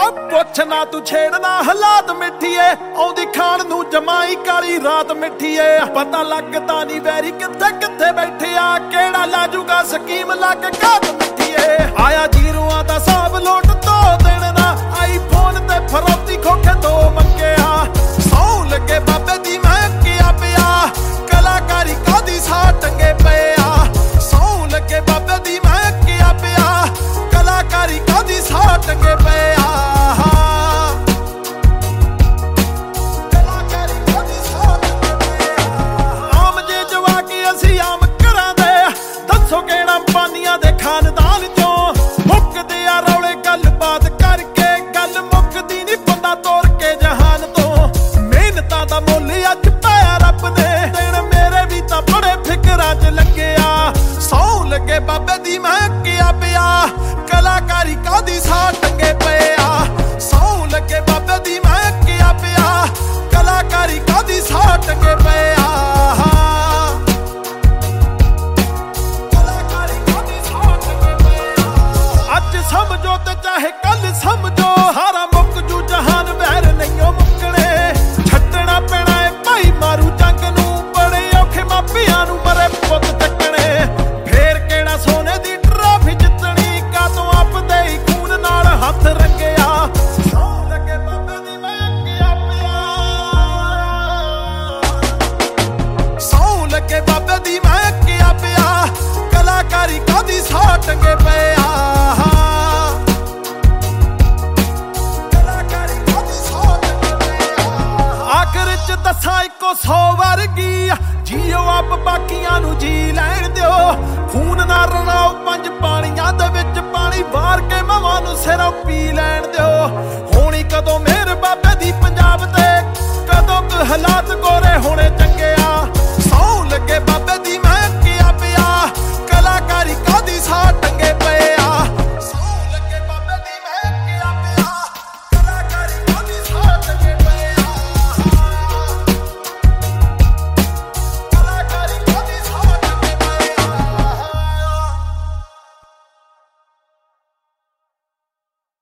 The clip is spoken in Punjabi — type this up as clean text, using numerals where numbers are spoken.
ਪੁੱਛ ਨਾ ਤੂੰ ਛੇੜਨਾ ਹਾਲਾਤ ਮਿੱਠੀਏ, ਆਉਂਦੀ ਖਾਣ ਨੂੰ ਜਮਾਈ ਕਾਲੀ ਰਾਤ ਮਿੱਠੀਏ। ਪਤਾ ਲੱਗਦਾ ਨੀ ਵੈਰੀ ਕਿੱਥੇ ਕਿੱਥੇ ਬੈਠਿਆ, ਕਿਹੜਾ ਲਾਜੂਗਾ ਸਕੀਮ ਲੱਗ ਘਾਤ ਮਿੱਠੀਏ। ਆਇਆ ਜੀਰੋਆਂ ਦਾ ਹਿਸਾਬ ਲੋਟ ਦੋ ਦਿਨ ਨਾ, ਆਈਫੋਨ ਤੇ ਫਰੋਤੀ ਖੋਖੇ ਦੋ ਮੰਗਿਆ। ਸੌ ਲੱਗੇ ਬਾਬੇ ਦੀ ਮੈਂ ਕਿਆ ਪਿਆ, ਕਲਾਕਾਰੀ ਕਾਦੀ ਸਾਹ ਟੰਗੇ ਪਏ ਆ। ਸੌ ਲੱਗੇ ਬਾਬੇ ਦੀ ਮੈਂ ਕਿਆ ਪਿਆ, ਕਲਾਕਾਰੀ ਕਾਦੀ ਸਾਹ ਟੰਗੇ ਪਏ ਆ। ਆਮ ਜੇ ਜਵਾਕੀ ਅਸੀਂ ਆਮ ਘਰਾਂ ਦੇ, ਦੱਸੋ ਕਿਹੜਾ ਪਾਨੀਆਂ ਦੇ ਖਾਨਦਾਨ ਚੋਂ। ਮੁੱਕਦੇ ਆ ਰੌਲੇ ਗੱਲਬਾਤ ਕਰਕੇ, ਗੱਲ ਮੁੱਕਦੀ ਨੀ ਬੰਦਾ ਤੋਰ ਕੇ ਜਹਾਨ ਤੋਂ। ਮਿਹਨਤਾਂ ਦਾ ਮੁੱਲ ਅੱਜ ਪਾਇਆ ਰੱਬ ਨੇ, ਦਿਨ ਮੇਰੇ ਵੀ ਤਾਂ ਬੜੇ ਫਿਕਰਾਂ 'ਚ ਲੱਗਿਆ। ਸੌ ਲੱਗੇ ਬਾਬੇ ਦੀ ਮੈਂ ਕਿਆ ਪਿਆ, ਕਲਾਕਾਰੀ ਕਾਦੀ ਸਾਹ ਟੰਗੇ ਪਏ ਆ। ਸੌ ਲੱਗੇ ਬਾਬੇ ਦੀ ਮੈਂ ਕਿਆ ਪਿਆ, ਕਲਾਕਾਰੀ ਕਾਦੀ ਸਾਹ ਟੰਗੇ ਪਏ ਆ। ਕਲਾਕਾਰੀ ਕਾਦੀ ਸਾਹ ਟੰਗੇ ਪਏ ਆ। ਅੱਜ ਸਮਝੋ ਤੇ ਚਾਹੇ ਕੱਲ ਸਮਝੋ, ਹਾਰਾ ਮੁੱਕ ਜੂ ਜਹਾਨ ਵੈਰ ਨਹੀਂਓ ਮੁੱਕਣੇ। ਛੱਡਣਾ ਪੈਣਾ ਏ ਭਾਈ ਮਾਰੂ ਜੰਗ ਨੂੰ, ਬੜੇ ਔਖੇ ਮਾਪਿਆਂ ਨੂੰ ਮਰੇ ਪੁੱਤ ਚੱਕਣੇ। ਫੇਰ ਕਿਹੜਾ ਸੋਨੇ ਦੀ ਟਰਾਫੀ ਜਿੱਤਣੀ, ਕਾਤੋਂ ਆਪਦੇ ਹੀ ਖੂਨ ਨਾਲ ਹੱਥ ਰੰਗਿਆ। ਸੌ ਲੱਗੇ ਬਾਬੇ ਦੀ ਮੈਂ ਕਿਆ ਪਿਆ, ਸੌ ਲੱਗੇ ਬਾਬੇ ਦੀ ਮੈਂ ਕਿਆ ਪਿਆ, ਕਲਾਕਾਰੀ ਕਾਦੀ ਸਾਹ ਟੰਗੇ ਪਏ ਆ। ਕਲਾਕਾਰੀ ਕਾਦੀ ਸਾਹ ਟੰਗੇ ਪਏ ਆ। ਆਖਰ 'ਚ ਦੱਸਾਂ ਇੱਕੋ 100 ਵਰਗੀ, ਜੀਓ ਆਪ ਬਾਕੀਆਂ ਨੂੰ ਜੀ ਲੈਣ ਦਿਓ। ਖੂਨ ਨਾ ਰਲਾਓ ਪੰਜ ਪਾਣੀਆਂ ਦੇ ਵਿੱਚ, ਪਾਣੀ ਵਾਰ ਕੇ ਮਵਾਂ ਨੂੰ ਸਿਰੋਂ ਪੀ ਲੈਣ ਦਿਓ। ਹੋਣੀ ਕਦੋਂ ਮਿਹਰ ਬਾਬੇ ਦੀ ਪੰਜਾਬ ਤੇ, ਕਦੋਂ ਕੁ ਹਾਲਾਤ ਗੋਰੇ ਹੋਣੇ ਚੰਗੇ।